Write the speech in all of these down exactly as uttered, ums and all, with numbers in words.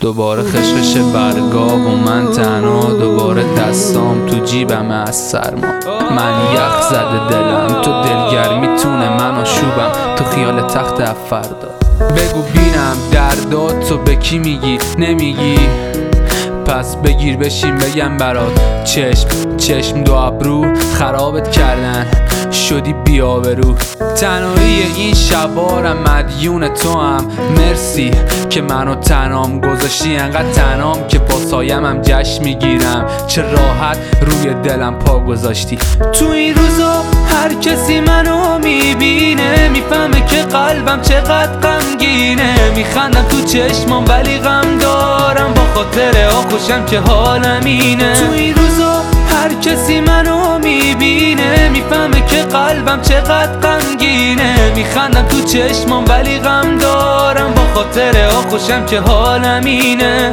دوباره خشخش برگا و من تنها، دوباره دستام تو جیبم از سرما. من یخ زده دلم، تو دلگر میتونه من آشوبم، تو خیال تخت فردا. بگو بینم دردات تو به کی میگی؟ نمیگی؟ پس بگیر بشین بگم برات. چشم چشم دو ابرو خرابت کردن، شدی بی‌آبرو. تنهایی این شبارم مدیون تو هم، مرسی که منو تنهام گذاشتی، انقدر تنهام که با سایم هم جشن میگیرم. چه راحت روی دلم پا گذاشتی. تو این روزا هر کسی منو میبینه میفهمه که قلبم چقدر غمگینه. میخندم تو چشمام ولی غم دارم، با خاطر آغوشم که حالم اینه. تو این روزا هر کسی منو میبینه میفهمه که قلبم چقدر غمگینه. میخندم تو چشمام ولی غم دارم، با خاطر آغوشم که حالم اینه.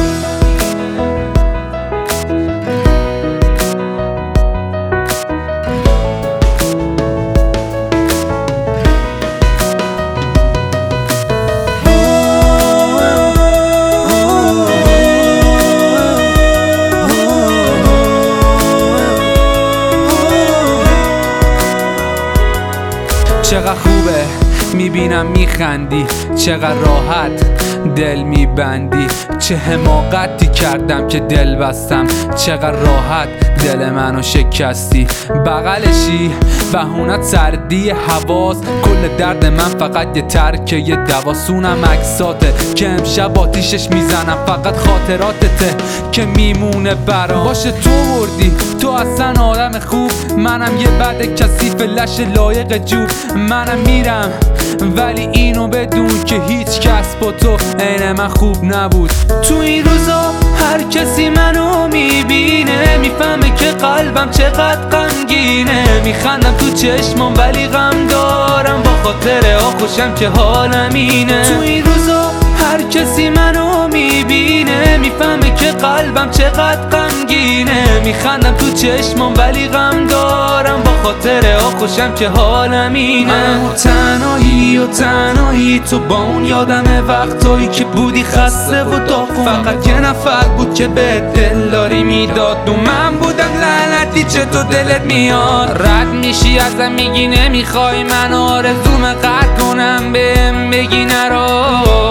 چقدر خوبه میبینم میخندی، چقدر راحت دل میبندی. چه حماقتی کردم که دل بستم، چقدر راحت دل منو شکستی. بغلشی بهونت سردی حواس، کل درد من فقط یه ترکه یه دواسونم عکساته که امشب آتیشش میزنم. فقط خاطراتته که میمونه برام. باشه تو بردی، تو اصلا آدم خوب، منم یه بد کسی فلش لایق جوب. منم میرم ولی اینو بدون که هیچ کس با تو عین من خوب نبود. تو این روزا هر کسی منو میبینه میفهمه که قلبم چقدر غمگینه. میخندم تو چشمام ولی غم دارم، با خاطر آغوشم که حالم اینه. تو این روزا هر کسی منو میبینه میفهمه که قلبم چقدر غمگینه. میخندم تو چشمام ولی غم دارم، با خاطر آغوشم که حالم اینه. من تنهایی و تنهایی تو با اون یادم وقتایی که بودی خسته و داغون. فقط یه نفر بود که به دل داری میداد و من بودم لعنتی چه تو دلت میاد. رد میشی ازم میگی نمیخوای منو، آرزوم قطع کنم بهم بگی نرو،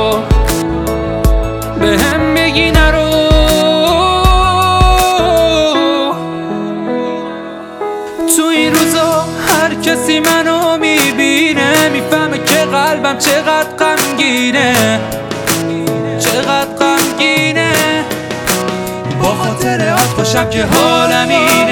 بهم بگی نرو. تو این روزا هر کسی منو میبینه میفهمه که قلبم چقدر غمگینه، چقدر غمگینه. با خاطر آغوشم که حالم اینه.